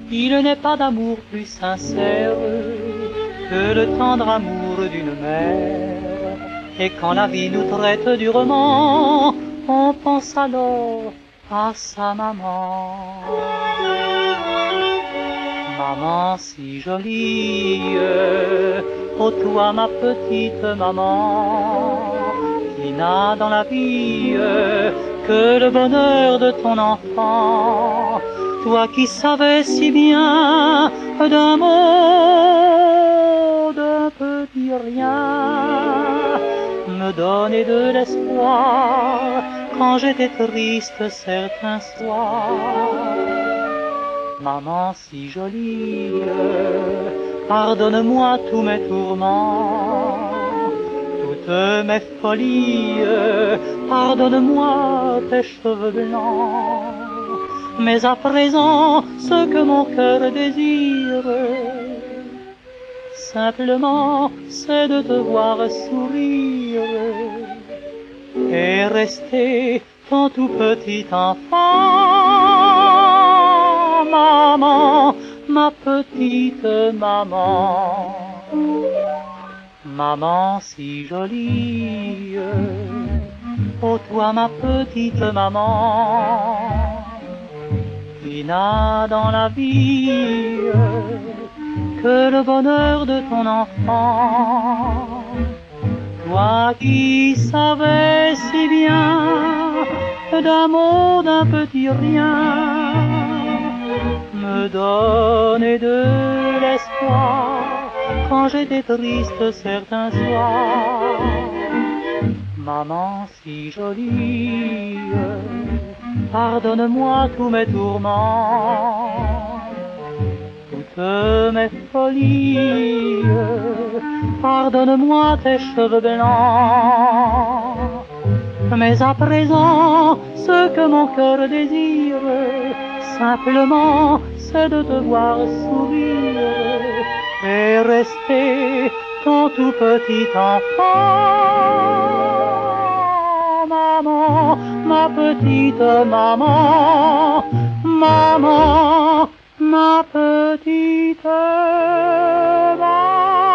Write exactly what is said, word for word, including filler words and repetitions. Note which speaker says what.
Speaker 1: Il n'est pas d'amour plus sincère que le tendre amour d'une mère. Et quand la vie nous traite durement, on pense alors à sa maman. Maman si jolie, oh toi ma petite maman, qui n'a dans la vie que le bonheur de ton enfant. Toi qui savais si bien d'un mot, d'un petit rien, me donner de l'espoir quand j'étais triste certains soirs. Maman si jolie, pardonne-moi tous mes tourments, toutes mes folies, pardonne-moi tes cheveux blancs. Mais à présent, ce que mon cœur désire, simplement, c'est de te voir sourire et rester ton tout petit enfant. Maman, ma petite maman, maman si jolie, oh toi ma petite maman, qui n'a dans la vie que le bonheur de ton enfant. Toi qui savais si bien d'un mot, d'un petit rien, me donner de l'espoir quand j'étais triste certains soirs. Maman si jolie, pardonne-moi tous mes tourments, toutes mes folies, pardonne-moi tes cheveux blancs. Mais à présent, ce que mon cœur désire, simplement, c'est de te voir sourire et rester ton tout petit enfant. Maman, ma petite maman, maman, ma petite maman.